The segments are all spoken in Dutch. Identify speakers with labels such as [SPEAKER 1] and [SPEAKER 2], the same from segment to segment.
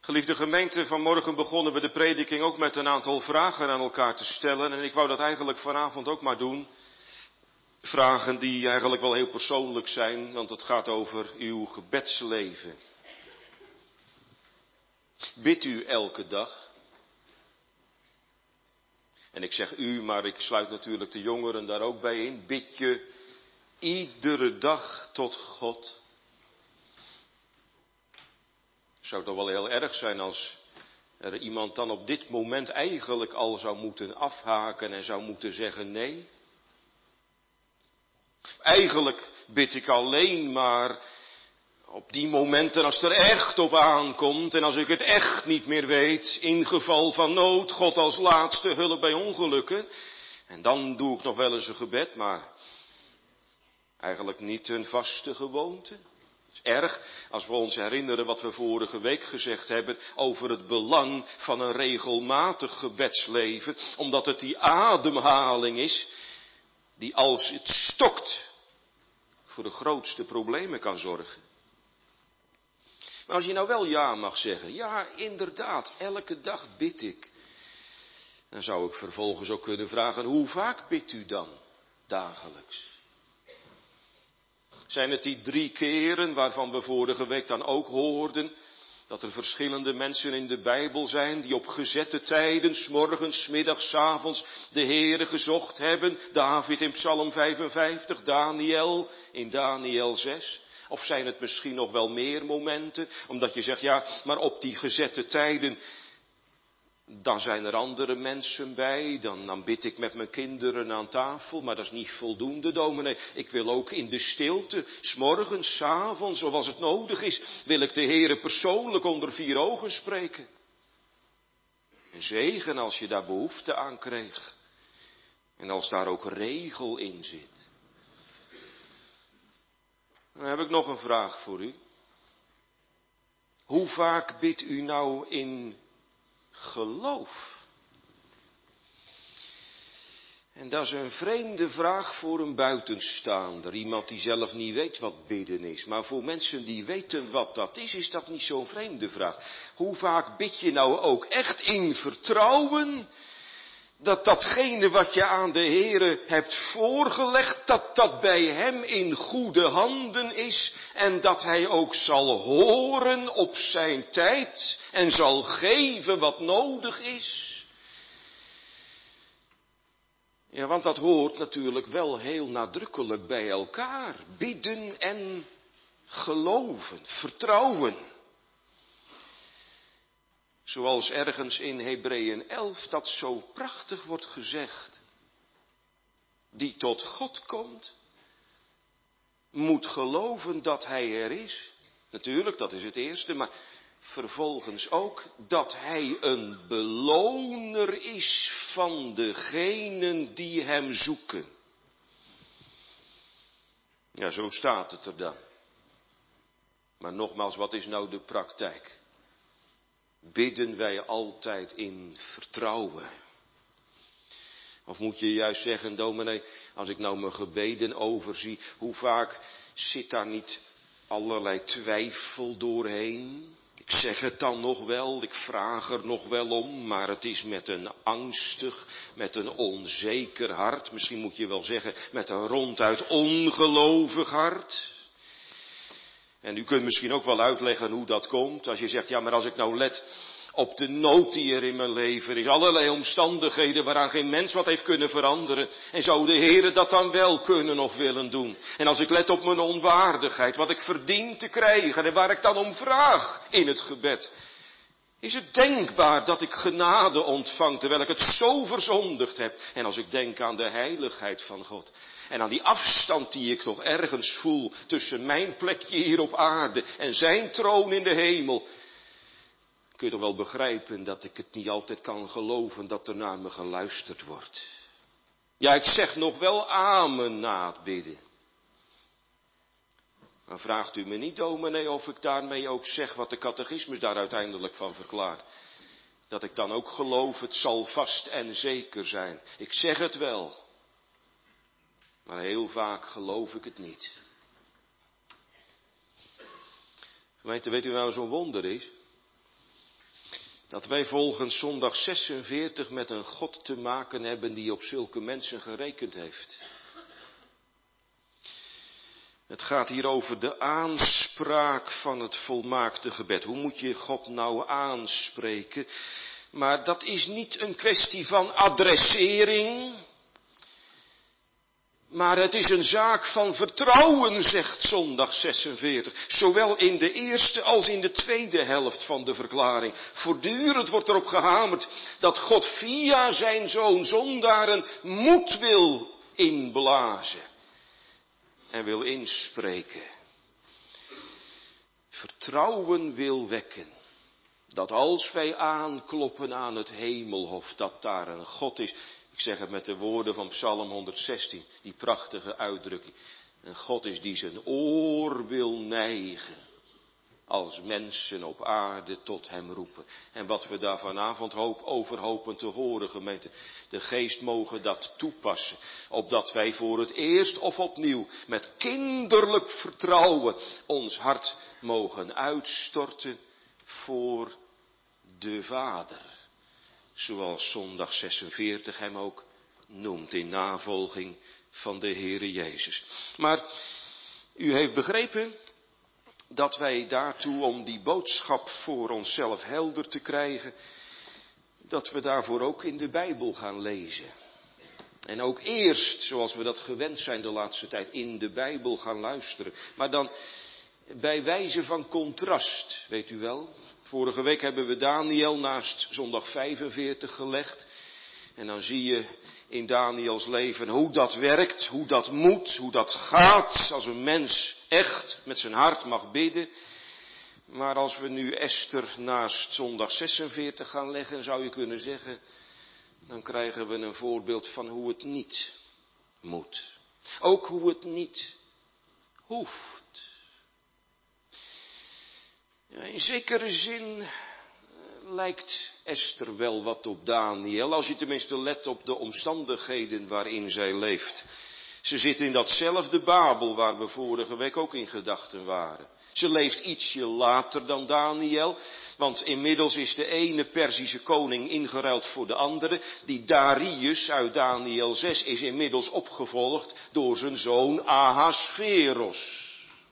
[SPEAKER 1] Geliefde gemeente, vanmorgen begonnen we de prediking ook met een aantal vragen aan elkaar te stellen. En ik wou dat eigenlijk vanavond ook maar doen. Vragen die eigenlijk wel heel persoonlijk zijn, want het gaat over uw gebedsleven. Bidt u elke dag? En ik zeg u, maar ik sluit natuurlijk de jongeren daar ook bij in. Bid je iedere dag tot God? Zou het toch wel heel erg zijn als er iemand dan op dit moment eigenlijk al zou moeten afhaken en zou moeten zeggen nee? Eigenlijk bid ik alleen maar op die momenten als het er echt op aankomt en als ik het echt niet meer weet, in geval van nood, God als laatste hulp bij ongelukken. En dan doe ik nog wel eens een gebed, maar eigenlijk niet een vaste gewoonte. Het is erg als we ons herinneren wat we vorige week gezegd hebben over het belang van een regelmatig gebedsleven, omdat het die ademhaling is die als het stokt voor de grootste problemen kan zorgen. Maar als je nou wel ja mag zeggen, ja inderdaad, elke dag bid ik. Dan zou ik vervolgens ook kunnen vragen, hoe vaak bidt u dan dagelijks? Zijn het die 3 keren waarvan we vorige week dan ook hoorden, dat er verschillende mensen in de Bijbel zijn die op gezette tijden, 's morgens, 's middags, 's avonds, de Heere gezocht hebben? David in Psalm 55, Daniel in Daniel 6. Of zijn het misschien nog wel meer momenten, omdat je zegt, ja, maar op die gezette tijden, dan zijn er andere mensen bij, dan bid ik met mijn kinderen aan tafel, maar dat is niet voldoende, dominee. Ik wil ook in de stilte, 's morgens, 's avonds, of als het nodig is, wil ik de Heere persoonlijk onder 4 ogen spreken. Een zegen als je daar behoefte aan kreeg. En als daar ook regel in zit. Dan heb ik nog een vraag voor u. Hoe vaak bidt u nou in geloof? En dat is een vreemde vraag voor een buitenstaander. Iemand die zelf niet weet wat bidden is. Maar voor mensen die weten wat dat is dat niet zo'n vreemde vraag. Hoe vaak bid je nou ook echt in vertrouwen dat datgene wat je aan de Heere hebt voorgelegd, dat dat bij hem in goede handen is en dat hij ook zal horen op zijn tijd en zal geven wat nodig is? Ja, want dat hoort natuurlijk wel heel nadrukkelijk bij elkaar. Bidden en geloven, vertrouwen. Zoals ergens in Hebreeën 11 dat zo prachtig wordt gezegd. Die tot God komt, moet geloven dat hij er is. Natuurlijk, dat is het eerste, maar vervolgens ook dat hij een beloner is van degenen die hem zoeken. Ja, zo staat het er dan. Maar nogmaals, wat is nou de praktijk? Bidden wij altijd in vertrouwen? Of moet je juist zeggen, dominee, als ik nou mijn gebeden overzie, hoe vaak zit daar niet allerlei twijfel doorheen? Ik zeg het dan nog wel, ik vraag er nog wel om, maar het is met een angstig, met een onzeker hart. Misschien moet je wel zeggen, met een ronduit ongelovig hart. En u kunt misschien ook wel uitleggen hoe dat komt. Als je zegt, ja, maar als ik nou let op de nood die er in mijn leven is. Allerlei omstandigheden waaraan geen mens wat heeft kunnen veranderen. En zou de Heere dat dan wel kunnen of willen doen? En als ik let op mijn onwaardigheid, wat ik verdien te krijgen en waar ik dan om vraag in het gebed. Is het denkbaar dat ik genade ontvang terwijl ik het zo verzondigd heb? En als ik denk aan de heiligheid van God. En aan die afstand die ik toch ergens voel tussen mijn plekje hier op aarde en zijn troon in de hemel. Kun je toch wel begrijpen dat ik het niet altijd kan geloven dat er naar me geluisterd wordt. Ja, ik zeg nog wel amen na het bidden. Dan vraagt u me niet, dominee, of ik daarmee ook zeg wat de catechismus daar uiteindelijk van verklaart. Dat ik dan ook geloof, het zal vast en zeker zijn. Ik zeg het wel. Maar heel vaak geloof ik het niet. Gemeente, weet u nou zo'n wonder is? Dat wij volgens zondag 46 met een God te maken hebben die op zulke mensen gerekend heeft. Het gaat hier over de aanspraak van het volmaakte gebed. Hoe moet je God nou aanspreken? Maar dat is niet een kwestie van adressering. Maar het is een zaak van vertrouwen, zegt zondag 46. Zowel in de eerste als in de tweede helft van de verklaring. Voortdurend wordt erop gehamerd dat God via zijn zoon zondaren moed wil inblazen. En wil inspreken. Vertrouwen wil wekken. Dat als wij aankloppen aan het hemelhof, dat daar een God is. Ik zeg het met de woorden van Psalm 116, die prachtige uitdrukking. Een God is die zijn oor wil nijgen, als mensen op aarde tot hem roepen. En wat we daar vanavond over hopen te horen, gemeente. De geest mogen dat toepassen, opdat wij voor het eerst of opnieuw met kinderlijk vertrouwen ons hart mogen uitstorten voor de Vader. Zoals zondag 46 hem ook noemt in navolging van de Heere Jezus. Maar u heeft begrepen dat wij daartoe, om die boodschap voor onszelf helder te krijgen, dat we daarvoor ook in de Bijbel gaan lezen. En ook eerst, zoals we dat gewend zijn de laatste tijd, in de Bijbel gaan luisteren. Maar dan bij wijze van contrast, weet u wel. Vorige week hebben we Daniël naast zondag 45 gelegd. En dan zie je in Daniëls leven hoe dat werkt, hoe dat moet, hoe dat gaat als een mens echt met zijn hart mag bidden. Maar als we nu Esther naast zondag 46 gaan leggen, zou je kunnen zeggen, dan krijgen we een voorbeeld van hoe het niet moet. Ook hoe het niet hoeft. Ja, in zekere zin lijkt Esther wel wat op Daniël, als je tenminste let op de omstandigheden waarin zij leeft. Ze zit in datzelfde Babel waar we vorige week ook in gedachten waren. Ze leeft ietsje later dan Daniël, want inmiddels is de ene Perzische koning ingeruild voor de andere. Die Darius uit Daniël 6 is inmiddels opgevolgd door zijn zoon Ahasveros.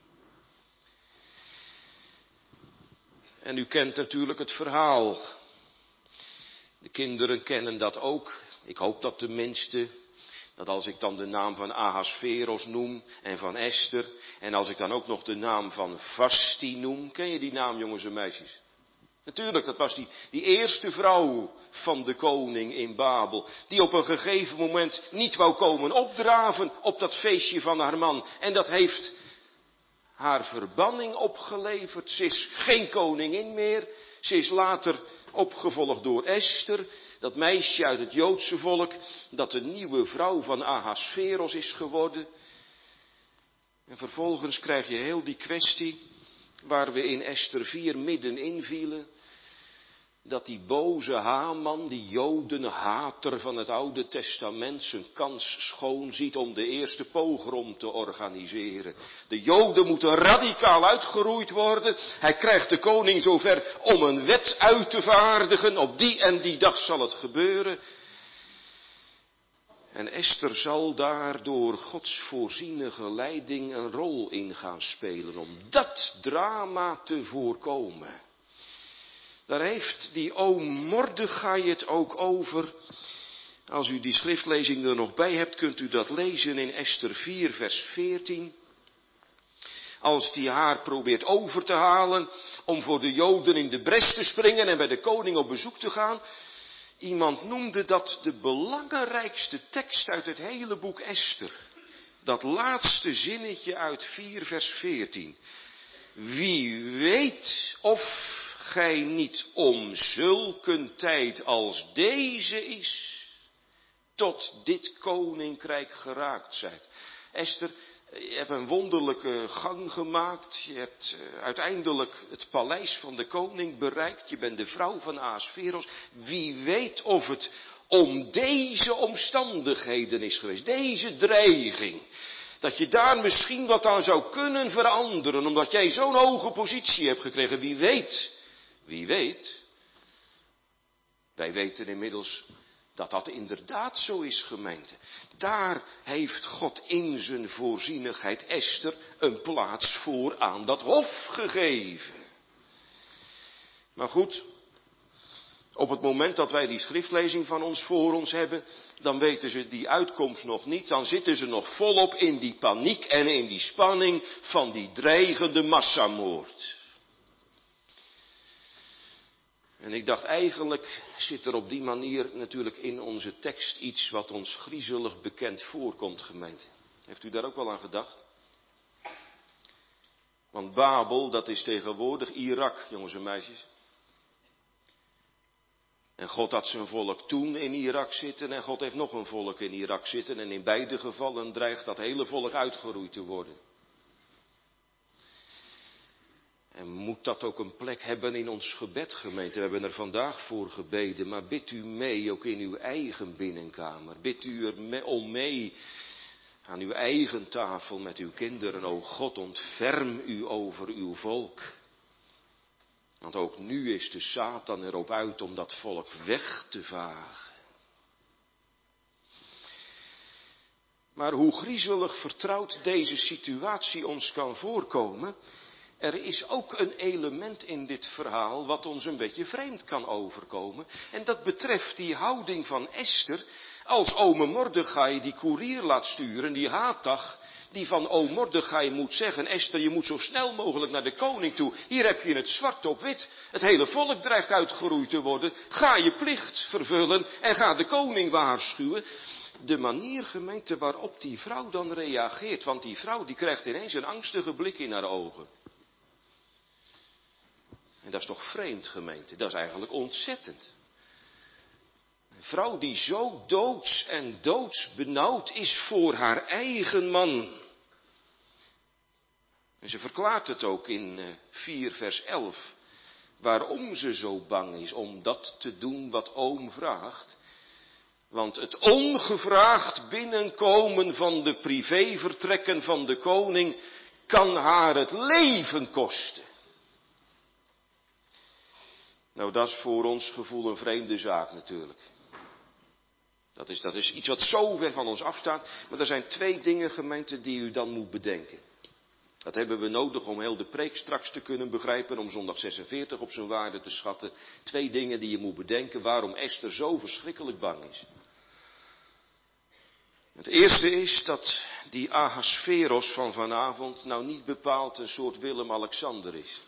[SPEAKER 1] En u kent natuurlijk het verhaal. De kinderen kennen dat ook. Ik hoop dat tenminste, dat als ik dan de naam van Ahasveros noem en van Esther, en als ik dan ook nog de naam van Vasti noem. Ken je die naam, jongens en meisjes? Natuurlijk, dat was die eerste vrouw van de koning in Babel, die op een gegeven moment niet wou komen opdraven op dat feestje van haar man. En dat heeft haar verbanning opgeleverd. Ze is geen koningin meer. Ze is later opgevolgd door Esther, dat meisje uit het Joodse volk, dat de nieuwe vrouw van Ahasveros is geworden. En vervolgens krijg je heel die kwestie, waar we in Esther 4 middenin vielen, dat die boze Haman, die Jodenhater van het Oude Testament, zijn kans schoon ziet om de eerste pogrom te organiseren. De Joden moeten radicaal uitgeroeid worden. Hij krijgt de koning zover om een wet uit te vaardigen. Op die en die dag zal het gebeuren. En Esther zal daar door Gods voorzienige leiding een rol in gaan spelen om dat drama te voorkomen. Daar heeft die oom Mordechai het ook over. Als u die schriftlezing er nog bij hebt, kunt u dat lezen in Esther 4 vers 14. Als die haar probeert over te halen om voor de Joden in de bres te springen en bij de koning op bezoek te gaan. Iemand noemde dat de belangrijkste tekst uit het hele boek Esther. Dat laatste zinnetje uit 4 vers 14. Wie weet of gij niet om zulke tijd als deze is, tot dit koninkrijk geraakt zijt. Esther, je hebt een wonderlijke gang gemaakt. Je hebt uiteindelijk het paleis van de koning bereikt. Je bent de vrouw van Ahasveros. Wie weet of het om deze omstandigheden is geweest. Deze dreiging. Dat je daar misschien wat aan zou kunnen veranderen. Omdat jij zo'n hoge positie hebt gekregen. Wie weet Wij weten inmiddels dat dat inderdaad zo is, gemeente. Daar heeft God in zijn voorzienigheid Esther een plaats voor aan dat hof gegeven. Maar goed, op het moment dat wij die schriftlezing van ons voor ons hebben, dan weten ze die uitkomst nog niet. Dan zitten ze nog volop in die paniek en in die spanning van die dreigende massamoord. En ik dacht, eigenlijk zit er op die manier natuurlijk in onze tekst iets wat ons griezelig bekend voorkomt, gemeente. Heeft u daar ook wel aan gedacht? Want Babel, dat is tegenwoordig Irak, jongens en meisjes. En God had zijn volk toen in Irak zitten en God heeft nog een volk in Irak zitten. En in beide gevallen dreigt dat hele volk uitgeroeid te worden. En moet dat ook een plek hebben in ons gebed, gemeente? We hebben er vandaag voor gebeden, maar bidt u mee, ook in uw eigen binnenkamer. Bidt u er om mee aan uw eigen tafel met uw kinderen. O God, ontferm u over uw volk. Want ook nu is de Satan erop uit om dat volk weg te vagen. Maar hoe griezelig vertrouwd deze situatie ons kan voorkomen, er is ook een element in dit verhaal wat ons een beetje vreemd kan overkomen. En dat betreft die houding van Esther, als ome Mordechai die koerier laat sturen, die Hatach, die van oom Mordechai moet zeggen, Esther, je moet zo snel mogelijk naar de koning toe. Hier heb je het zwart op wit. Het hele volk dreigt uitgeroeid te worden. Ga je plicht vervullen en ga de koning waarschuwen. De manier, gemeente, waarop die vrouw dan reageert, want die vrouw die krijgt ineens een angstige blik in haar ogen. En dat is toch vreemd, gemeente, dat is eigenlijk ontzettend. Een vrouw die zo doods en doodsbenauwd is voor haar eigen man. En ze verklaart het ook in 4 vers 11. Waarom ze zo bang is om dat te doen wat oom vraagt. Want het ongevraagd binnenkomen van de privévertrekken van de koning kan haar het leven kosten. Nou, dat is voor ons gevoel een vreemde zaak natuurlijk. Dat is iets wat zo ver van ons afstaat. Maar er zijn 2 dingen, gemeente, die u dan moet bedenken. Dat hebben we nodig om heel de preek straks te kunnen begrijpen, om zondag 46 op zijn waarde te schatten. 2 dingen die je moet bedenken waarom Esther zo verschrikkelijk bang is. Het eerste is dat die Ahasveros van vanavond nou niet bepaald een soort Willem-Alexander is.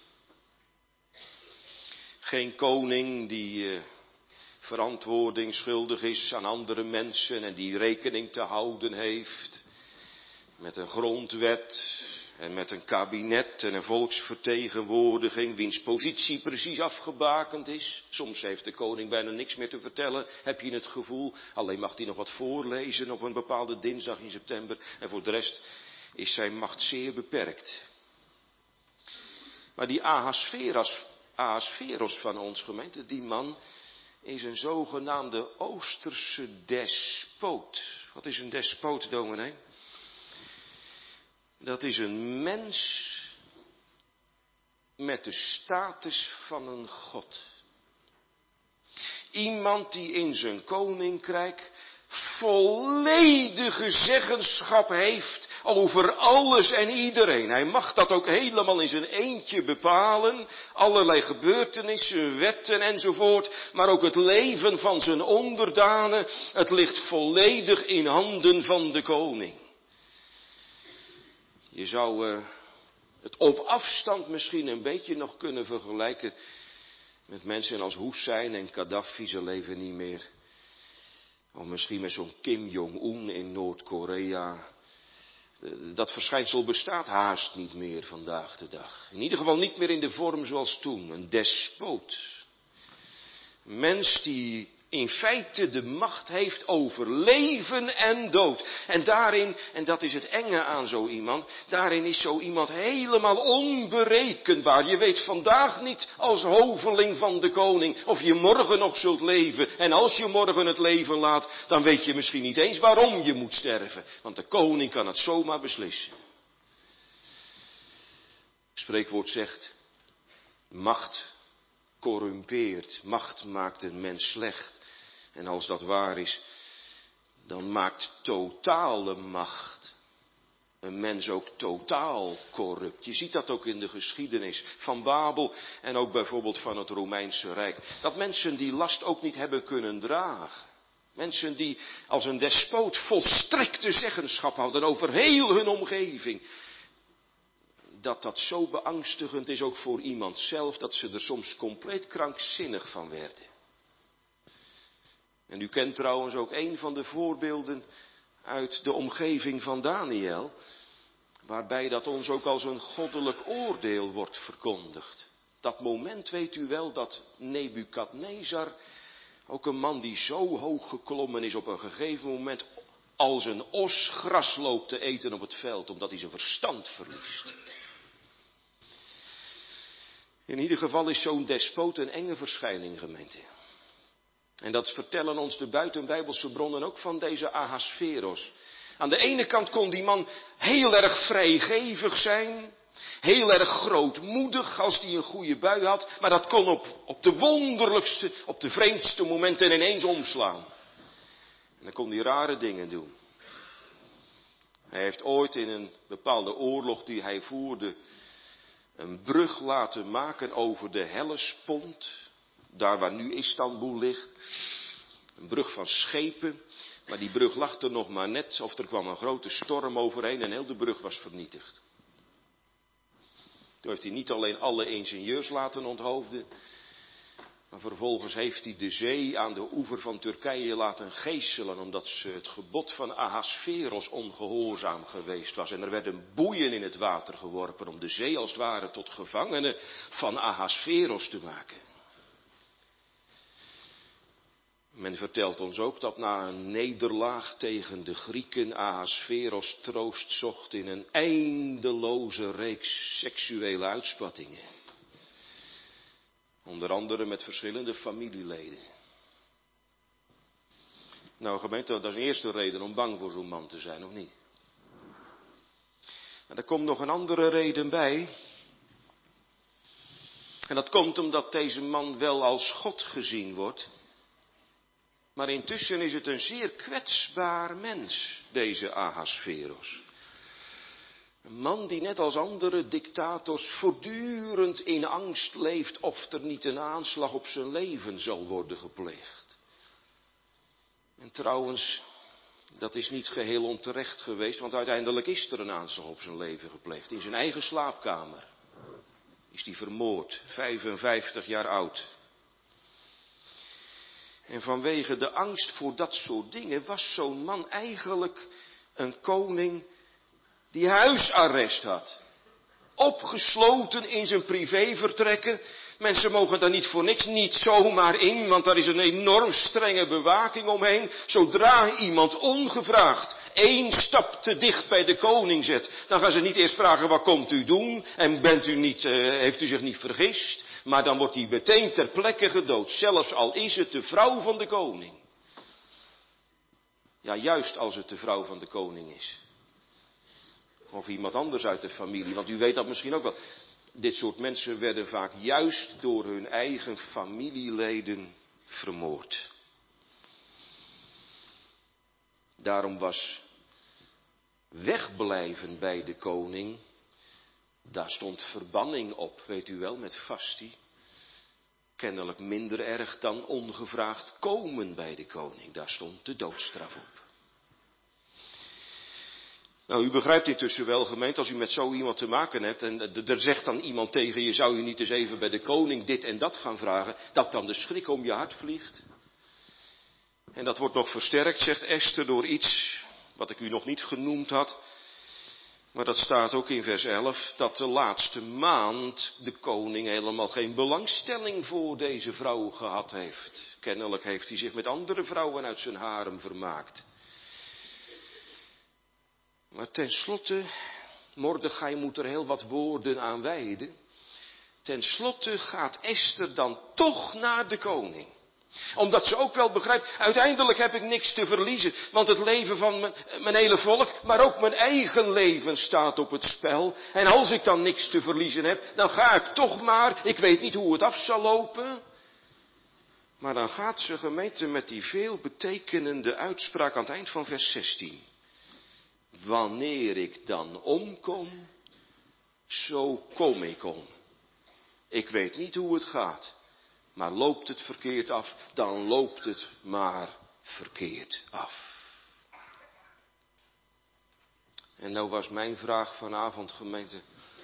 [SPEAKER 1] Geen koning die verantwoording schuldig is aan andere mensen en die rekening te houden heeft met een grondwet en met een kabinet en een volksvertegenwoordiging wiens positie precies afgebakend is. Soms heeft de koning bijna niks meer te vertellen, heb je het gevoel. Alleen mag hij nog wat voorlezen op een bepaalde dinsdag in september en voor de rest is zijn macht zeer beperkt. Maar die Ahasveros van ons, gemeente, die man is een zogenaamde Oosterse despoot. Wat is een despoot, dominee? Dat is een mens met de status van een god. Iemand die in zijn koninkrijk volledige zeggenschap heeft over alles en iedereen. Hij mag dat ook helemaal in zijn eentje bepalen. Allerlei gebeurtenissen, wetten enzovoort. Maar ook het leven van zijn onderdanen. Het ligt volledig in handen van de koning. Je zou het op afstand misschien een beetje nog kunnen vergelijken met mensen als Hussein en Gaddafi. Ze leven niet meer. Of misschien met zo'n Kim Jong-un in Noord-Korea. Dat verschijnsel bestaat haast niet meer vandaag de dag. In ieder geval niet meer in de vorm zoals toen. Een despoot. Een mens die in feite de macht heeft over leven en dood. En daarin, en dat is het enge aan zo iemand, daarin is zo iemand helemaal onberekenbaar. Je weet vandaag niet als hoveling van de koning of je morgen nog zult leven. En als je morgen het leven laat, dan weet je misschien niet eens waarom je moet sterven. Want de koning kan het zomaar beslissen. Het spreekwoord zegt, macht corrumpeert. Macht maakt een mens slecht. En als dat waar is, dan maakt totale macht een mens ook totaal corrupt. Je ziet dat ook in de geschiedenis van Babel en ook bijvoorbeeld van het Romeinse Rijk. Dat mensen die last ook niet hebben kunnen dragen. Mensen die als een despoot volstrekte zeggenschap hadden over heel hun omgeving. Dat zo beangstigend is ook voor iemand zelf, dat ze er soms compleet krankzinnig van werden. En u kent trouwens ook een van de voorbeelden uit de omgeving van Daniël, waarbij dat ons ook als een goddelijk oordeel wordt verkondigd. Dat moment weet u wel dat Nebukadnezar, ook een man die zo hoog geklommen is, op een gegeven moment als een os gras loopt te eten op het veld, omdat hij zijn verstand verliest. In ieder geval is zo'n despoot een enge verschijning, gemeente. En dat vertellen ons de buitenbijbelse bronnen ook van deze Ahasveros. Aan de ene kant kon die man heel erg vrijgevig zijn, heel erg grootmoedig als hij een goede bui had, maar dat kon op de wonderlijkste, op de vreemdste momenten ineens omslaan. En dan kon hij rare dingen doen. Hij heeft ooit in een bepaalde oorlog die hij voerde een brug laten maken over de Hellespont, daar waar nu Istanbul ligt. Een brug van schepen, maar die brug lag er nog maar net, of er kwam een grote storm overheen en heel de brug was vernietigd. Toen heeft hij niet alleen alle ingenieurs laten onthoofden, maar vervolgens heeft hij de zee aan de oever van Turkije laten geeselen, omdat ze het gebod van Ahasveros ongehoorzaam geweest was. En er werden boeien in het water geworpen om de zee als het ware tot gevangene van Ahasveros te maken. Men vertelt ons ook dat na een nederlaag tegen de Grieken Ahasveros troost zocht in een eindeloze reeks seksuele uitspattingen. Onder andere met verschillende familieleden. Nou gemeente, dat is een eerste reden om bang voor zo'n man te zijn, of niet? Maar er komt nog een andere reden bij. En dat komt omdat deze man wel als God gezien wordt. Maar intussen is het een zeer kwetsbaar mens, deze Ahasveros. Een man die net als andere dictators voortdurend in angst leeft of er niet een aanslag op zijn leven zal worden gepleegd. En trouwens, dat is niet geheel onterecht geweest, want uiteindelijk is er een aanslag op zijn leven gepleegd. In zijn eigen slaapkamer is hij vermoord, 55 jaar oud. En vanwege de angst voor dat soort dingen was zo'n man eigenlijk een koning die huisarrest had. Opgesloten in zijn privévertrekken. Mensen mogen daar niet voor niks, niet zomaar in, want daar is een enorm strenge bewaking omheen. Zodra iemand ongevraagd 1 stap te dicht bij de koning zet, dan gaan ze niet eerst vragen, wat komt u doen? En heeft u zich niet vergist? Maar dan wordt hij meteen ter plekke gedood, zelfs al is het de vrouw van de koning. Ja, juist als het de vrouw van de koning is. Of iemand anders uit de familie, want u weet dat misschien ook wel. Dit soort mensen werden vaak juist door hun eigen familieleden vermoord. Daarom was wegblijven bij de koning, daar stond verbanning op, weet u wel, met Vasti. Kennelijk minder erg dan ongevraagd komen bij de koning, daar stond de doodstraf op. Nou, u begrijpt intussen wel, gemeente, als u met zo iemand te maken hebt en er zegt dan iemand tegen je, zou u niet eens even bij de koning dit en dat gaan vragen, dat dan de schrik om je hart vliegt. En dat wordt nog versterkt, zegt Esther, door iets wat ik u nog niet genoemd had. Maar dat staat ook in vers 11, dat de laatste maand de koning helemaal geen belangstelling voor deze vrouw gehad heeft. Kennelijk heeft hij zich met andere vrouwen uit zijn harem vermaakt. Maar tenslotte, Mordechai moet er heel wat woorden aan wijden. Tenslotte gaat Esther dan toch naar de koning. Omdat ze ook wel begrijpt, uiteindelijk heb ik niks te verliezen. Want het leven van mijn hele volk, maar ook mijn eigen leven staat op het spel. En als ik dan niks te verliezen heb, dan ga ik toch maar. Ik weet niet hoe het af zal lopen. Maar dan gaat ze, gemeente, met die veelbetekenende uitspraak aan het eind van vers 16. Wanneer ik dan omkom, zo kom ik om. Ik weet niet hoe het gaat. Maar loopt het verkeerd af, dan loopt het maar verkeerd af. En nou was mijn vraag vanavond, gemeente.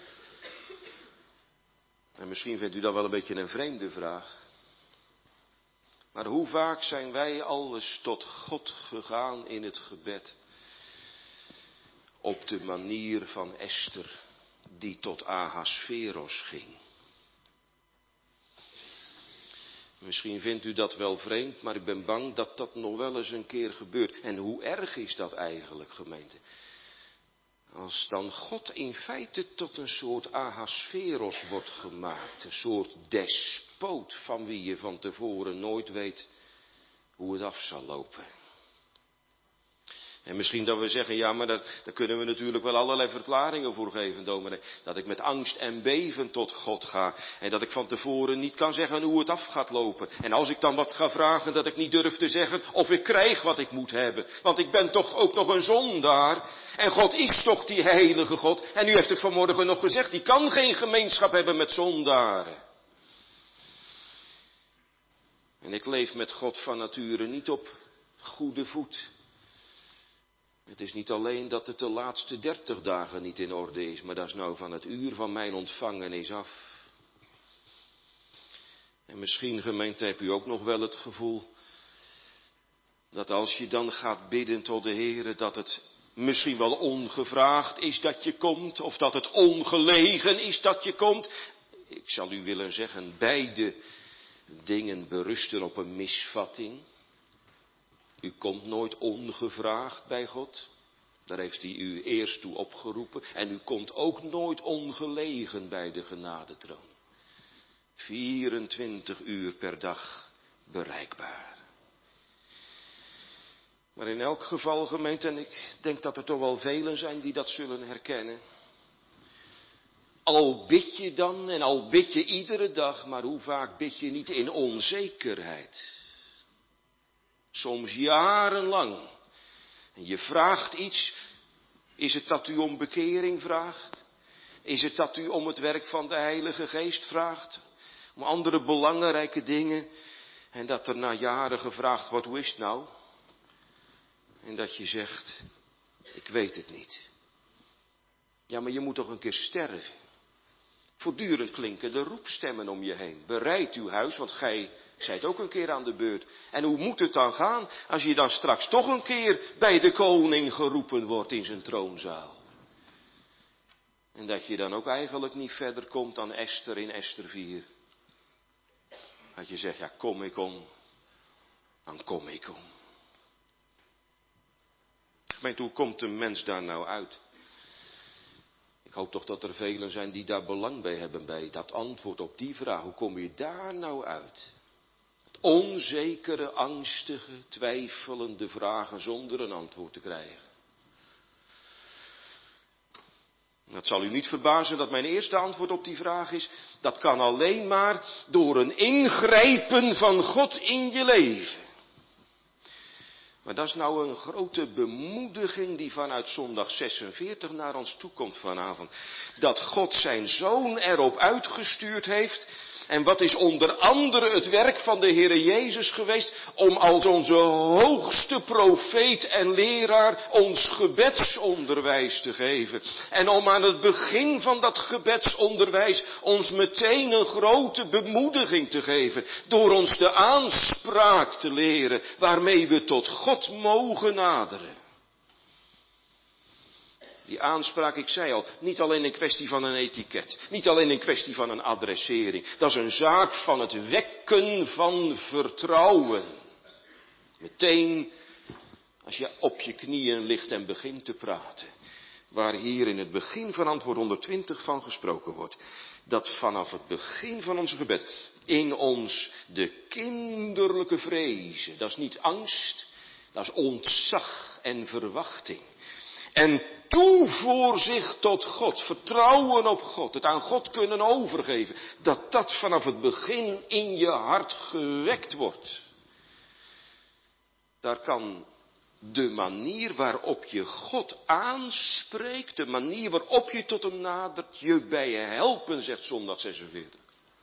[SPEAKER 1] En misschien vindt u dat wel een beetje een vreemde vraag. Maar hoe vaak zijn wij alles tot God gegaan in het gebed? Op de manier van Esther, die tot Ahasveros ging. Misschien vindt u dat wel vreemd, maar ik ben bang dat dat nog wel eens een keer gebeurt. En hoe erg is dat eigenlijk, gemeente? Als dan God in feite tot een soort Ahasveros wordt gemaakt. Een soort despoot van wie je van tevoren nooit weet hoe het af zal lopen. En misschien dat we zeggen, ja, maar daar kunnen we natuurlijk wel allerlei verklaringen voor geven, dominee. Dat ik met angst en beven tot God ga. En dat ik van tevoren niet kan zeggen hoe het af gaat lopen. En als ik dan wat ga vragen, dat ik niet durf te zeggen of ik krijg wat ik moet hebben. Want ik ben toch ook nog een zondaar. En God is toch die heilige God. En u heeft het vanmorgen nog gezegd, die kan geen gemeenschap hebben met zondaren. En ik leef met God van nature niet op goede voet. Het is niet alleen dat het de laatste 30 dagen niet in orde is, maar dat is nou van het uur van mijn ontvangenis af. En misschien, gemeente, heb u ook nog wel het gevoel dat als je dan gaat bidden tot de Heere, dat het misschien wel ongevraagd is dat je komt, of dat het ongelegen is dat je komt. Ik zal u willen zeggen, beide dingen berusten op een misvatting. U komt nooit ongevraagd bij God. Daar heeft hij u eerst toe opgeroepen. En u komt ook nooit ongelegen bij de genadetroon. 24 uur per dag bereikbaar. Maar in elk geval, gemeente, en ik denk dat er toch wel velen zijn die dat zullen herkennen. Al bid je dan en al bid je iedere dag, maar hoe vaak bid je niet in onzekerheid? Soms jarenlang. En je vraagt iets. Is het dat u om bekering vraagt? Is het dat u om het werk van de Heilige Geest vraagt? Om andere belangrijke dingen. En dat er na jaren gevraagd wordt, hoe is het nou? En dat je zegt, ik weet het niet. Ja, maar je moet toch een keer sterven. Voortdurend klinken de roepstemmen om je heen. Bereid uw huis, want gij zijt ook een keer aan de beurt. En hoe moet het dan gaan als je dan straks toch een keer bij de koning geroepen wordt in zijn troonzaal? En dat je dan ook eigenlijk niet verder komt dan Esther in Esther 4. Dat je zegt, ja, kom ik om, dan kom ik om. Gemeente, hoe komt een mens daar nou uit? Ik hoop toch dat er velen zijn die daar belang bij hebben, bij dat antwoord op die vraag. Hoe kom je daar nou uit? Het onzekere, angstige, twijfelende vragen zonder een antwoord te krijgen. Het zal u niet verbazen dat mijn eerste antwoord op die vraag is, dat kan alleen maar door een ingrijpen van God in je leven. Maar dat is nou een grote bemoediging die vanuit zondag 46 naar ons toekomt vanavond. Dat God zijn Zoon erop uitgestuurd heeft. En wat is onder andere het werk van de Heere Jezus geweest? Om als onze hoogste profeet en leraar ons gebedsonderwijs te geven. En om aan het begin van dat gebedsonderwijs ons meteen een grote bemoediging te geven. Door ons de aanspraak te leren waarmee we tot God mogen naderen. Die aanspraak, ik zei al, niet alleen een kwestie van een etiket. Niet alleen een kwestie van een adressering. Dat is een zaak van het wekken van vertrouwen. Meteen als je op je knieën ligt en begint te praten. Waar hier in het begin van antwoord 120 van gesproken wordt. Dat vanaf het begin van ons gebed in ons de kinderlijke vrezen. Dat is niet angst, dat is ontzag en verwachting. En toevoorzicht tot God, vertrouwen op God, het aan God kunnen overgeven. Dat vanaf het begin in je hart gewekt wordt. Daar kan de manier waarop je God aanspreekt, de manier waarop je tot hem nadert, je bij je helpen, zegt zondag 46.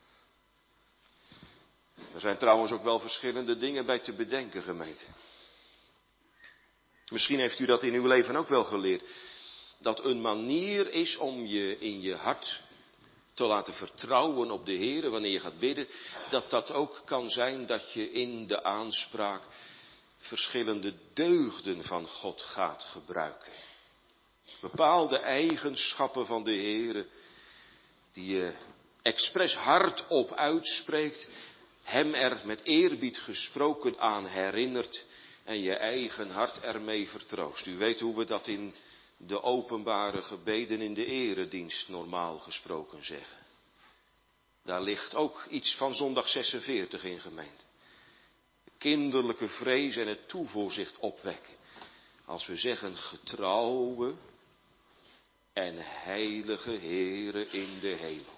[SPEAKER 1] Er zijn trouwens ook wel verschillende dingen bij te bedenken, gemeente. Misschien heeft u dat in uw leven ook wel geleerd. Dat een manier is om je in je hart te laten vertrouwen op de Heer wanneer je gaat bidden. Dat ook kan zijn dat je in de aanspraak verschillende deugden van God gaat gebruiken. Bepaalde eigenschappen van de Heer die je expres hardop uitspreekt. Hem er met eerbied gesproken aan herinnert. En je eigen hart ermee vertroost. U weet hoe we dat in de openbare gebeden in de eredienst normaal gesproken zeggen. Daar ligt ook iets van zondag 46 in, gemeente. Kinderlijke vrees en het toevoorzicht opwekken. Als we zeggen getrouwe en heilige Heere in de hemel.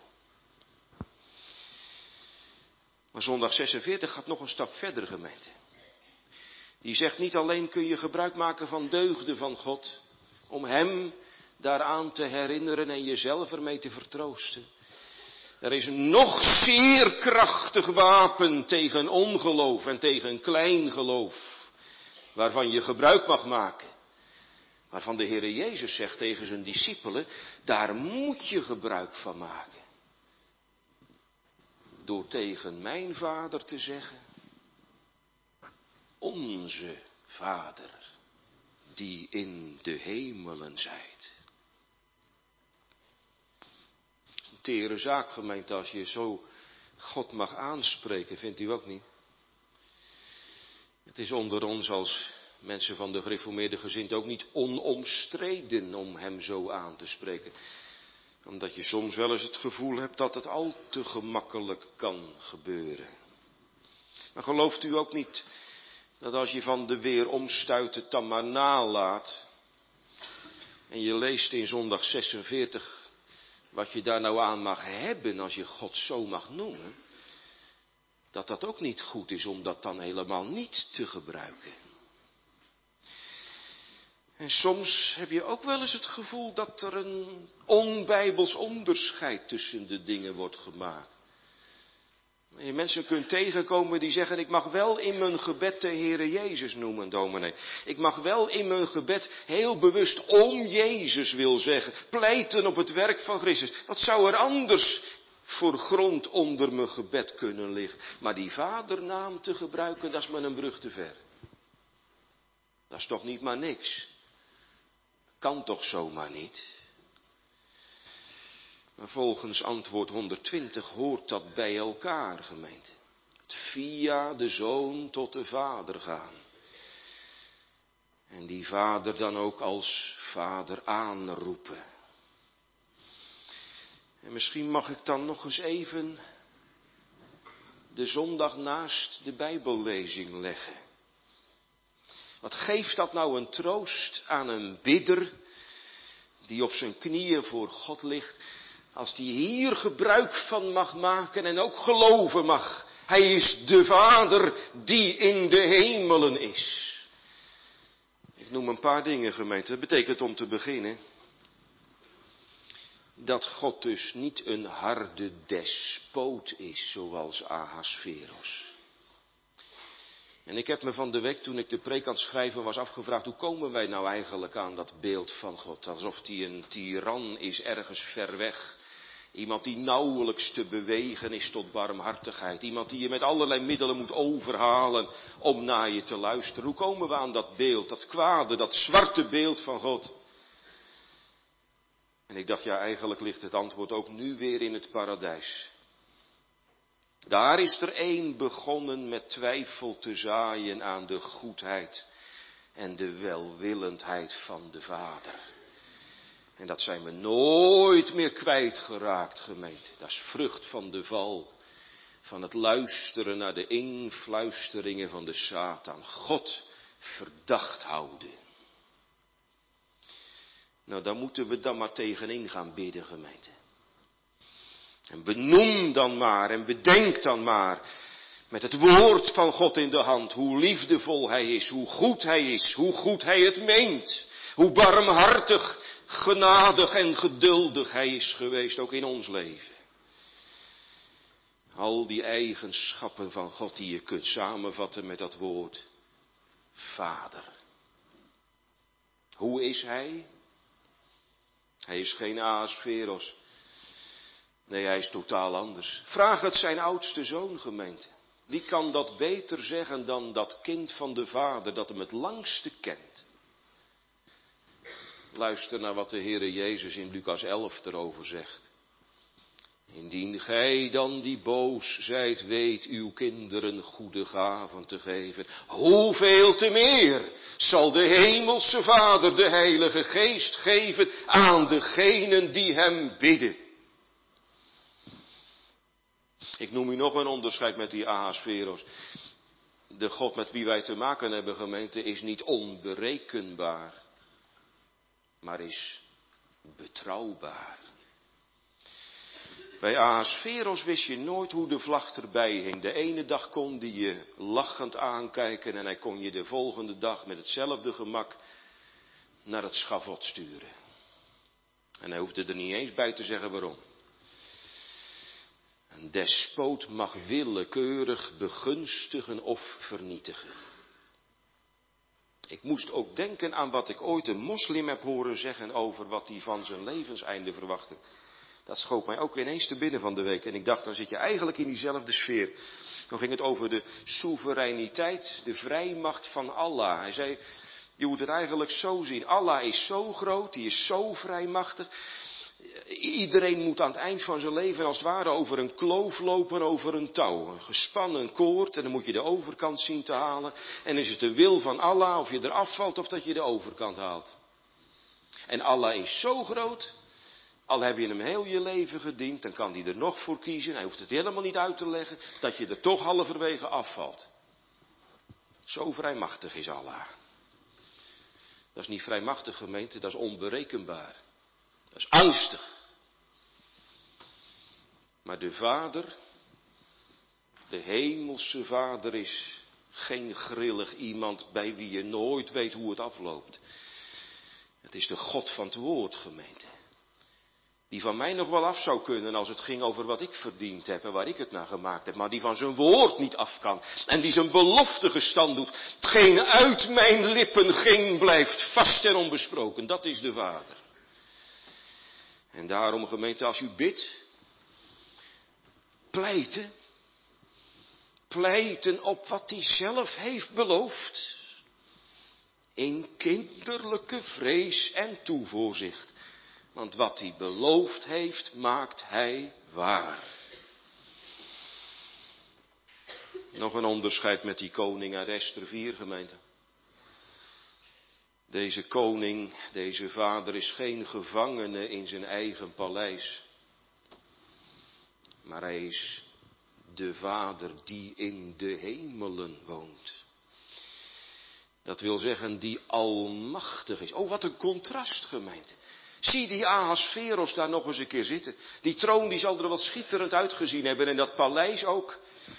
[SPEAKER 1] Maar zondag 46 gaat nog een stap verder, gemeente. Die zegt niet alleen kun je gebruik maken van deugden van God, om hem daaraan te herinneren en jezelf ermee te vertroosten. Er is een nog zeer krachtig wapen tegen ongeloof en tegen kleingeloof, waarvan je gebruik mag maken. Waarvan de Heere Jezus zegt tegen zijn discipelen, daar moet je gebruik van maken. Door tegen mijn Vader te zeggen, onze Vader, die in de hemelen zijt. Een tere zaak, gemeente, als je zo God mag aanspreken, vindt u ook niet? Het is onder ons als mensen van de gereformeerde gezind ook niet onomstreden om hem zo aan te spreken. Omdat je soms wel eens het gevoel hebt dat het al te gemakkelijk kan gebeuren. Maar gelooft u ook niet dat als je van de weeromstuit het dan maar nalaat. En je leest in zondag 46 wat je daar nou aan mag hebben als je God zo mag noemen. Dat ook niet goed is om dat dan helemaal niet te gebruiken. En soms heb je ook wel eens het gevoel dat er een onbijbels onderscheid tussen de dingen wordt gemaakt. Je mensen kunt tegenkomen die zeggen, ik mag wel in mijn gebed de Heere Jezus noemen, dominee. Ik mag wel in mijn gebed heel bewust om Jezus wil zeggen. Pleiten op het werk van Christus. Wat zou er anders voor grond onder mijn gebed kunnen liggen? Maar die vadernaam te gebruiken, dat is maar een brug te ver. Dat is toch niet maar niks. Kan toch zomaar niet. Maar volgens antwoord 120 hoort dat bij elkaar, gemeente. Het via de Zoon tot de Vader gaan. En die Vader dan ook als Vader aanroepen. En misschien mag ik dan nog eens even de zondag naast de Bijbellezing leggen. Wat geeft dat nou een troost aan een bidder die op zijn knieën voor God ligt, als die hier gebruik van mag maken en ook geloven mag. Hij is de Vader die in de hemelen is. Ik noem een paar dingen, gemeente. Dat betekent om te beginnen dat God dus niet een harde despoot is, zoals Ahasveros. En ik heb me van de week, toen ik de preek aan het schrijven was, afgevraagd, hoe komen wij nou eigenlijk aan dat beeld van God? Alsof die een tiran is ergens ver weg. Iemand die nauwelijks te bewegen is tot barmhartigheid. Iemand die je met allerlei middelen moet overhalen om naar je te luisteren. Hoe komen we aan dat beeld, dat kwade, dat zwarte beeld van God? En ik dacht, ja, eigenlijk ligt het antwoord ook nu weer in het paradijs. Daar is er één begonnen met twijfel te zaaien aan de goedheid en de welwillendheid van de Vader. En dat zijn we nooit meer kwijtgeraakt, gemeente. Dat is vrucht van de val van het luisteren naar de influisteringen van de Satan. God verdacht houden. Nou, daar moeten we dan maar tegenin gaan bidden, gemeente. En benoem dan maar en bedenk dan maar met het woord van God in de hand hoe liefdevol Hij is, hoe goed Hij is, hoe goed Hij het meent. Hoe barmhartig, genadig en geduldig Hij is geweest, ook in ons leven. Al die eigenschappen van God die je kunt samenvatten met dat woord Vader. Hoe is Hij? Hij is geen Ahasveros. Nee, Hij is totaal anders. Vraag het zijn oudste zoon, gemeente. Wie kan dat beter zeggen dan dat kind van de Vader dat hem het langste kent? Luister naar wat de Heere Jezus in Lucas 11 erover zegt. Indien gij dan die boos zijt, weet uw kinderen goede gaven te geven. Hoeveel te meer zal de hemelse Vader de Heilige Geest geven aan degenen die hem bidden. Ik noem u nog een onderscheid met die Ahasveros. De God met wie wij te maken hebben, gemeente, is niet onberekenbaar, maar is betrouwbaar. Bij Ahasveros wist je nooit hoe de vlag erbij hing. De ene dag kon die je lachend aankijken en hij kon je de volgende dag met hetzelfde gemak naar het schavot sturen. En hij hoefde er niet eens bij te zeggen waarom. Een despoot mag willekeurig begunstigen of vernietigen. Ik moest ook denken aan wat ik ooit een moslim heb horen zeggen over wat hij van zijn levenseinde verwachtte. Dat schoot mij ook ineens te binnen van de week. En ik dacht, dan zit je eigenlijk in diezelfde sfeer. Dan ging het over de soevereiniteit, de vrijmacht van Allah. Hij zei, je moet het eigenlijk zo zien. Allah is zo groot, die is zo vrijmachtig. Iedereen moet aan het eind van zijn leven als het ware over een kloof lopen, over een touw. Een gespannen koord en dan moet je de overkant zien te halen. En is het de wil van Allah of je eraf valt of dat je de overkant haalt. En Allah is zo groot, al heb je hem heel je leven gediend, dan kan hij er nog voor kiezen. Hij hoeft het helemaal niet uit te leggen, dat je er toch halverwege afvalt. Zo vrijmachtig is Allah. Dat is niet vrijmachtig, gemeente, dat is onberekenbaar. Dat is angstig. Maar de Vader, de hemelse Vader, is geen grillig iemand bij wie je nooit weet hoe het afloopt. Het is de God van het woord, gemeente. Die van mij nog wel af zou kunnen als het ging over wat ik verdiend heb en waar ik het naar gemaakt heb. Maar die van zijn woord niet af kan. En die zijn belofte gestand doet. Hetgeen uit mijn lippen ging blijft vast en onbesproken. Dat is de Vader. En daarom, gemeente, als u bidt, pleiten op wat hij zelf heeft beloofd. In kinderlijke vrees en toevoorzicht. Want wat hij beloofd heeft, maakt hij waar. Nog een onderscheid met die koning uit Ester 4, gemeente. Deze koning, deze vader is geen gevangene in zijn eigen paleis. Maar hij is de Vader die in de hemelen woont. Dat wil zeggen die almachtig is. Oh, wat een contrast, gemeente. Zie die Ahasveros daar nog eens een keer zitten. Die troon die zal er wel schitterend uitgezien hebben en dat paleis ook.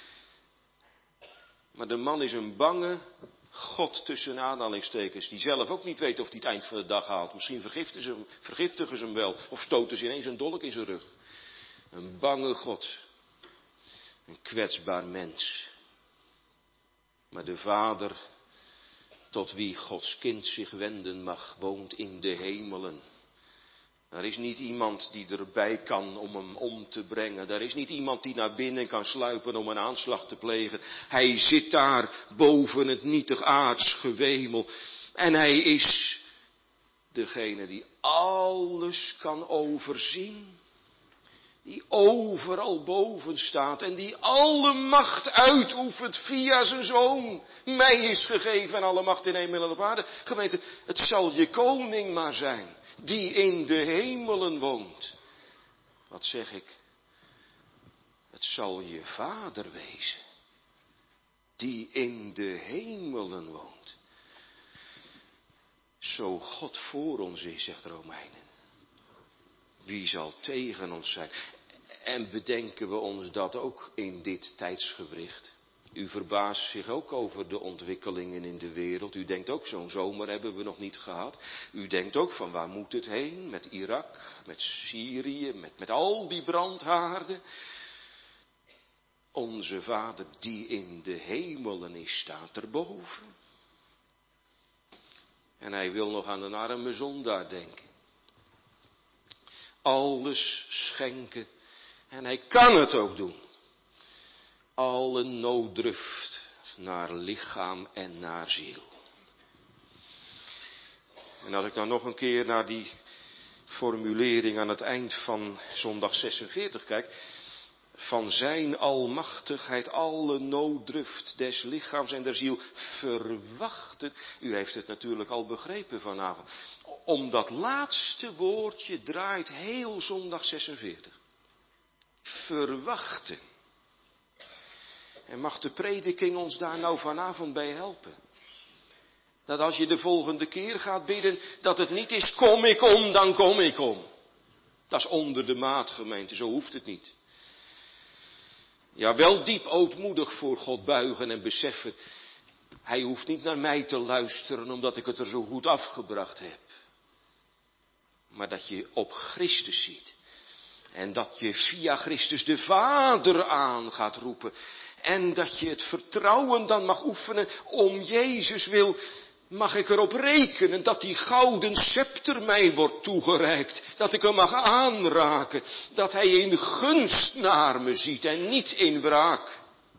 [SPEAKER 1] Maar de man is een bange God tussen aanhalingstekens. Die zelf ook niet weet of hij het eind van de dag haalt. Misschien vergiftigen ze hem wel. Of stoten ze ineens een dolk in zijn rug. Een bange God. Een kwetsbaar mens. Maar de Vader, tot wie Gods kind zich wenden mag, woont in de hemelen. Er is niet iemand die erbij kan om hem om te brengen. Er is niet iemand die naar binnen kan sluipen om een aanslag te plegen. Hij zit daar boven het nietig aards gewemel. En hij is degene die alles kan overzien. Die overal boven staat en die alle macht uitoefent via zijn zoon. Mij is gegeven alle macht in hemel en op aarde. Gemeente, het zal je koning maar zijn, die in de hemelen woont. Wat zeg ik? Het zal je Vader wezen, die in de hemelen woont. Zo God voor ons is, zegt Romeinen. Wie zal tegen ons zijn? En bedenken we ons dat ook in dit tijdsgewricht? U verbaast zich ook over de ontwikkelingen in de wereld. U denkt ook, zo'n zomer hebben we nog niet gehad. U denkt ook van waar moet het heen? Met Irak, met Syrië, met al die brandhaarden. Onze Vader die in de hemelen is, staat erboven. En hij wil nog aan een arme zondaar denken. Alles schenken. En hij kan het ook doen. Alle nooddruft naar lichaam en naar ziel. En als ik dan nog een keer naar die formulering aan het eind van zondag 46 kijk. Van zijn almachtigheid alle nooddruft des lichaams en der ziel verwachten. U heeft het natuurlijk al begrepen vanavond. Om dat laatste woordje draait heel zondag 46. Verwachten. En mag de prediking ons daar nou vanavond bij helpen? Dat als je de volgende keer gaat bidden, dat het niet is kom ik om, dan kom ik om. Dat is onder de maat, gemeente, zo hoeft het niet. Ja, wel diep ootmoedig voor God buigen en beseffen, hij hoeft niet naar mij te luisteren omdat ik het er zo goed afgebracht heb. Maar dat je op Christus ziet. En dat je via Christus de Vader aan gaat roepen. En dat je het vertrouwen dan mag oefenen om Jezus wil. Mag ik erop rekenen dat die gouden scepter mij wordt toegereikt. Dat ik hem mag aanraken. Dat hij in gunst naar me ziet en niet in wraak.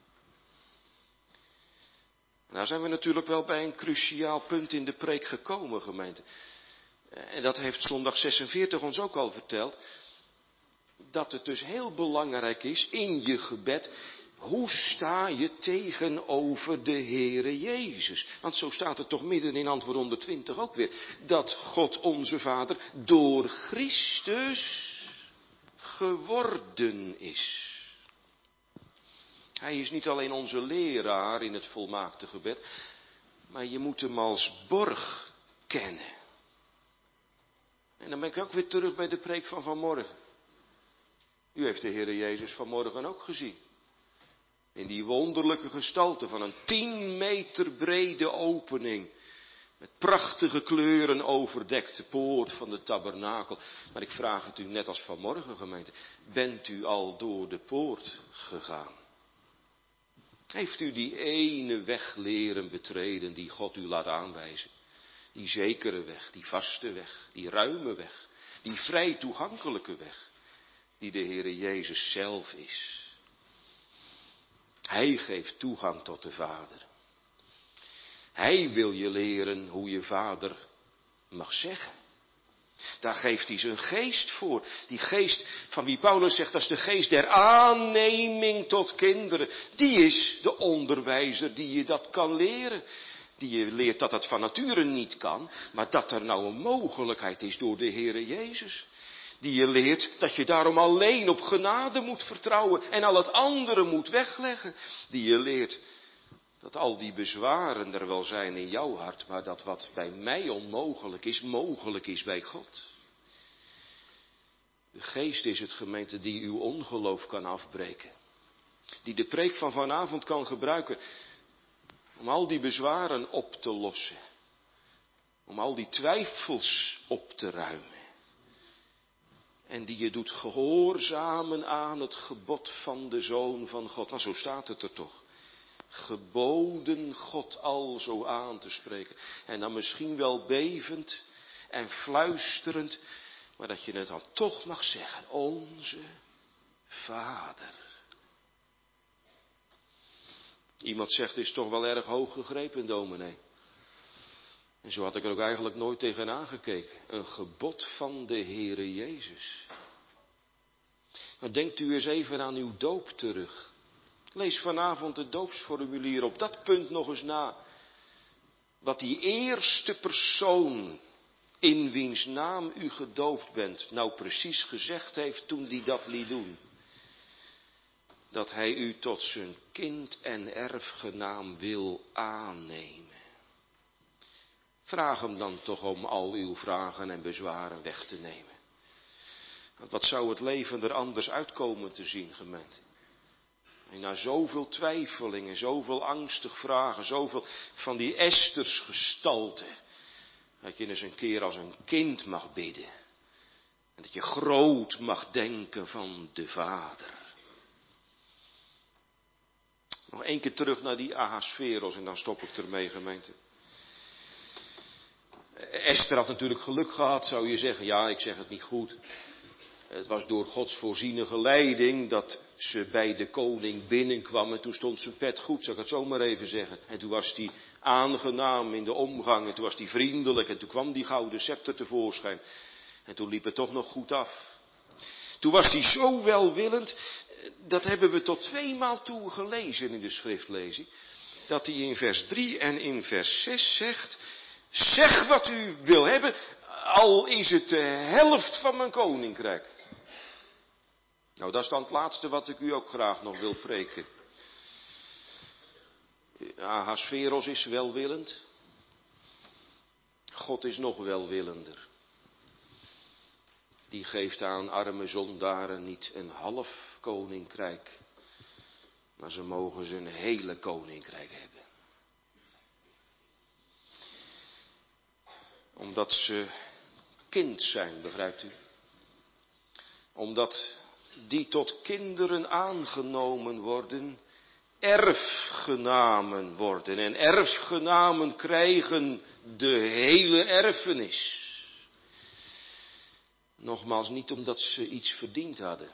[SPEAKER 1] Nou zijn we natuurlijk wel bij een cruciaal punt in de preek gekomen, gemeente. En dat heeft zondag 46 ons ook al verteld. Dat het dus heel belangrijk is in je gebed. Hoe sta je tegenover de Heere Jezus? Want zo staat het toch midden in antwoord 120 ook weer. Dat God onze Vader door Christus geworden is. Hij is niet alleen onze leraar in het volmaakte gebed. Maar je moet hem als borg kennen. En dan ben ik ook weer terug bij de preek van vanmorgen. U heeft de Heere Jezus vanmorgen ook gezien. In die wonderlijke gestalte van een 10 meter brede opening. Met prachtige kleuren overdekt, de poort van de tabernakel. Maar ik vraag het u net als vanmorgen, gemeente. Bent u al door de poort gegaan? Heeft u die ene weg leren betreden die God u laat aanwijzen? Die zekere weg, die vaste weg, die ruime weg. Die vrij toegankelijke weg. Die de Heere Jezus zelf is. Hij geeft toegang tot de Vader. Hij wil je leren hoe je Vader mag zeggen. Daar geeft hij zijn geest voor. Die geest van wie Paulus zegt, dat is de geest der aanneming tot kinderen. Die is de onderwijzer die je dat kan leren. Die je leert dat het van nature niet kan, maar dat er nou een mogelijkheid is door de Heere Jezus. Die je leert dat je daarom alleen op genade moet vertrouwen en al het andere moet wegleggen. Die je leert dat al die bezwaren er wel zijn in jouw hart, maar dat wat bij mij onmogelijk is, mogelijk is bij God. De geest is het, gemeente, die uw ongeloof kan afbreken. Die de preek van vanavond kan gebruiken om al die bezwaren op te lossen. Om al die twijfels op te ruimen. En die je doet gehoorzamen aan het gebod van de Zoon van God. Nou, zo staat het er toch. Geboden God al zo aan te spreken. En dan misschien wel bevend en fluisterend. Maar dat je het dan toch mag zeggen. Onze Vader. Iemand zegt, het is toch wel erg hoog gegrepen, dominee. En zo had ik er ook eigenlijk nooit tegenaan gekeken. Een gebod van de Heere Jezus. Maar denkt u eens even aan uw doop terug. Lees vanavond het doopsformulier op dat punt nog eens na. Wat die eerste persoon in wiens naam u gedoopt bent, nou precies gezegd heeft toen die dat liet doen. dat hij u tot zijn kind en erfgenaam wil aannemen. Vraag hem dan toch om al uw vragen en bezwaren weg te nemen. Want wat zou het leven er anders uitkomen te zien, gemeente? En na zoveel twijfelingen, zoveel angstig vragen, zoveel van die Esters gestalte, dat je eens een keer als een kind mag bidden. En dat je groot mag denken van de Vader. Nog één keer terug naar die Ahasveros en dan stop ik ermee, gemeente. Esther had natuurlijk geluk gehad, zou je zeggen. Ja, ik zeg het niet goed. Het was door Gods voorzienige leiding dat ze bij de koning binnenkwam en toen stond zijn pet goed, zou ik het zo maar even zeggen. En toen was hij aangenaam in de omgang en toen was hij vriendelijk en toen kwam die gouden scepter tevoorschijn. En toen liep het toch nog goed af. Toen was hij zo welwillend, dat hebben we tot 2 maal toe gelezen in de schriftlezing, dat hij in vers 3 en in vers 6 zegt, zeg wat u wil hebben, al is het de helft van mijn koninkrijk. Nou, dat is dan het laatste wat ik u ook graag nog wil preken. Ahasveros is welwillend. God is nog welwillender. Die geeft aan arme zondaren niet een half koninkrijk, maar ze mogen zijn hele koninkrijk hebben. Omdat ze kind zijn, begrijpt u? Omdat die tot kinderen aangenomen worden, erfgenamen worden. En erfgenamen krijgen de hele erfenis. Nogmaals, niet omdat ze iets verdiend hadden.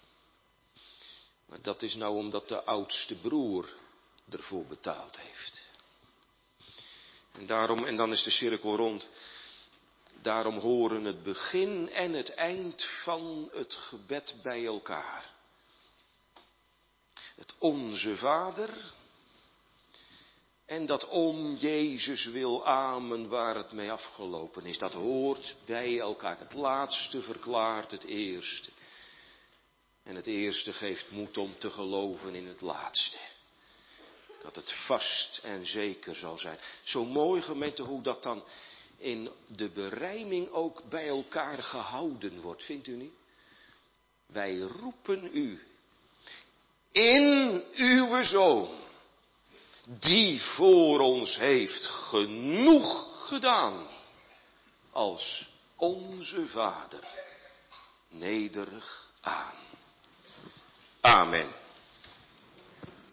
[SPEAKER 1] Maar dat is nou omdat de oudste broer ervoor betaald heeft. En daarom, en dan is de cirkel rond, daarom horen het begin en het eind van het gebed bij elkaar. Het Onze Vader en dat om Jezus wil amen waar het mee afgelopen is. Dat hoort bij elkaar. Het laatste verklaart het eerste. En het eerste geeft moed om te geloven in het laatste. Dat het vast en zeker zal zijn. Zo mooi, gemeente, hoe dat dan in de berijming ook bij elkaar gehouden wordt. Vindt u niet? Wij roepen u in uw Zoon, die voor ons heeft genoeg gedaan, als onze Vader, nederig aan. Amen.